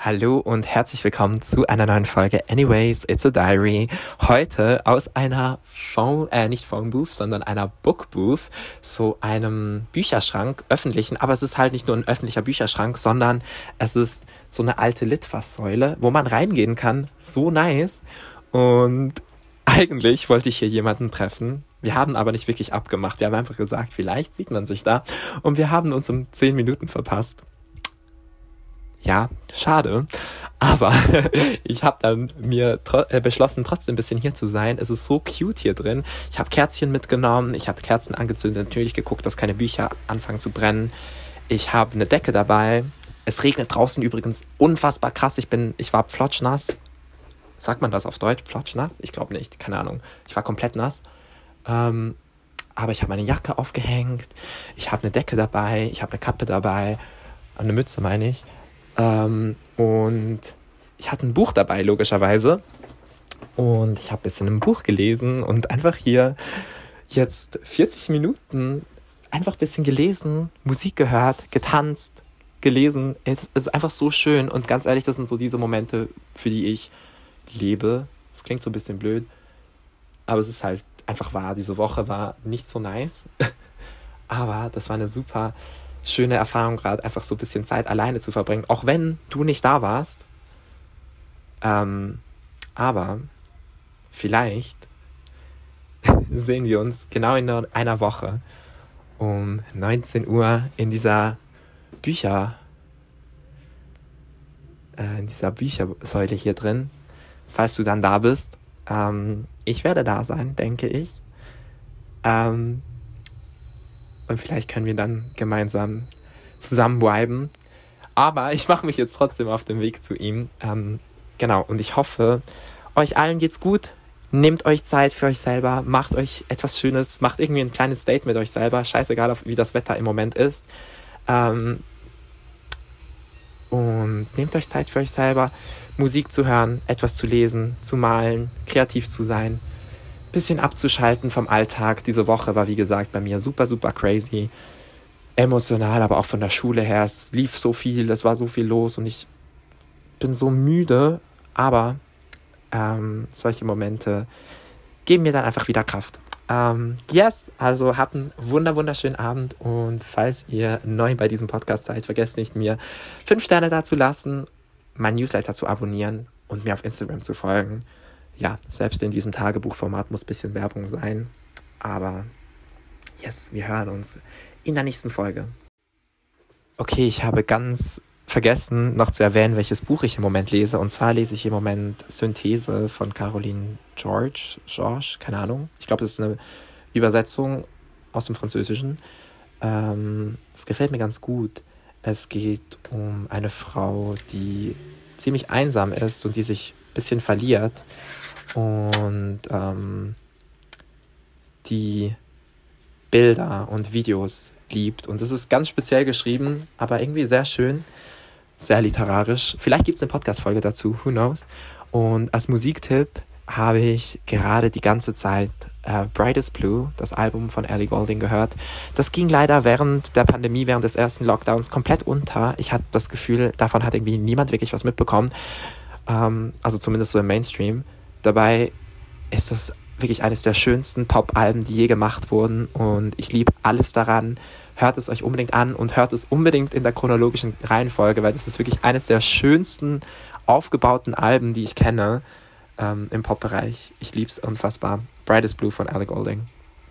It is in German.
Hallo und herzlich willkommen zu einer neuen Folge Anyways, It's a Diary. Heute aus einer nicht Phone Booth, sondern einer Book Booth, so einem Bücherschrank, öffentlichen, aber es ist halt nicht nur ein öffentlicher Bücherschrank, sondern es ist so eine alte Litfaßsäule, wo man reingehen kann. So nice. Und eigentlich wollte ich hier jemanden treffen. Wir haben aber nicht wirklich abgemacht. Wir haben einfach gesagt, vielleicht sieht man sich da. Und wir haben uns um 10 Minuten verpasst. Ja, schade, aber ich habe dann mir beschlossen, trotzdem ein bisschen hier zu sein. Es ist so cute hier drin. Ich habe Kerzchen mitgenommen, ich habe Kerzen angezündet, natürlich geguckt, dass keine Bücher anfangen zu brennen. Ich habe eine Decke dabei. Es regnet draußen übrigens unfassbar krass. Ich war flotschnass. Sagt man das auf Deutsch? Flotschnass? Ich glaube nicht, keine Ahnung. Ich war komplett nass. Aber ich habe meine Jacke aufgehängt. Ich habe eine Decke dabei. Ich habe eine Kappe dabei. Eine Mütze meine ich. Und ich hatte ein Buch dabei, logischerweise. Und ich habe ein bisschen im Buch gelesen und einfach hier jetzt 40 Minuten einfach ein bisschen gelesen, Musik gehört, getanzt, gelesen. Es ist einfach so schön und ganz ehrlich, das sind so diese Momente, für die ich lebe. Das klingt so ein bisschen blöd, aber es ist halt einfach wahr. Diese Woche war nicht so nice, aber das war eine super schöne Erfahrung, gerade einfach so ein bisschen Zeit alleine zu verbringen, auch wenn du nicht da warst. Aber vielleicht sehen wir uns genau in einer Woche um 19 Uhr in dieser Büchersäule hier drin, falls du dann da bist. Ich werde da sein, denke ich. Und vielleicht können wir dann gemeinsam zusammen viben. Aber ich mache mich jetzt trotzdem auf den Weg zu ihm. Genau, und ich hoffe, euch allen geht's gut. Nehmt euch Zeit für euch selber. Macht euch etwas Schönes. Macht irgendwie ein kleines Date mit euch selber. Scheißegal, wie das Wetter im Moment ist. Und nehmt euch Zeit für euch selber, Musik zu hören, etwas zu lesen, zu malen, kreativ zu sein. Bisschen abzuschalten vom Alltag. Diese Woche war, wie gesagt, bei mir super, super crazy. Emotional, aber auch von der Schule her. Es lief so viel, es war so viel los und ich bin so müde. Aber solche Momente geben mir dann einfach wieder Kraft. Yes, also habt einen wunderschönen Abend und falls ihr neu bei diesem Podcast seid, vergesst nicht, mir 5 Sterne da zu lassen, mein Newsletter zu abonnieren und mir auf Instagram zu folgen. Ja, selbst in diesem Tagebuchformat muss ein bisschen Werbung sein. Aber yes, wir hören uns in der nächsten Folge. Okay, ich habe ganz vergessen noch zu erwähnen, welches Buch ich im Moment lese. Und zwar lese ich im Moment Synthese von Caroline George, keine Ahnung. Ich glaube, das ist eine Übersetzung aus dem Französischen. Das gefällt mir ganz gut. Es geht um eine Frau, die ziemlich einsam ist und die sich ein bisschen verliert. Und die Bilder und Videos liebt. Und das ist ganz speziell geschrieben, aber irgendwie sehr schön, sehr literarisch. Vielleicht gibt es eine Podcast-Folge dazu, who knows. Und als Musiktipp habe ich gerade die ganze Zeit Brightest Blue, das Album von Ellie Goulding, gehört. Das ging leider während der Pandemie, während des ersten Lockdowns komplett unter. Ich hatte das Gefühl, davon hat irgendwie niemand wirklich was mitbekommen. Also zumindest so im Mainstream. Dabei ist das wirklich eines der schönsten Pop-Alben, die je gemacht wurden und ich liebe alles daran. Hört es euch unbedingt an und hört es unbedingt in der chronologischen Reihenfolge, weil das ist wirklich eines der schönsten aufgebauten Alben, die ich kenne im Pop-Bereich. Ich liebe es unfassbar. Brightest Blue von Ellie Goulding.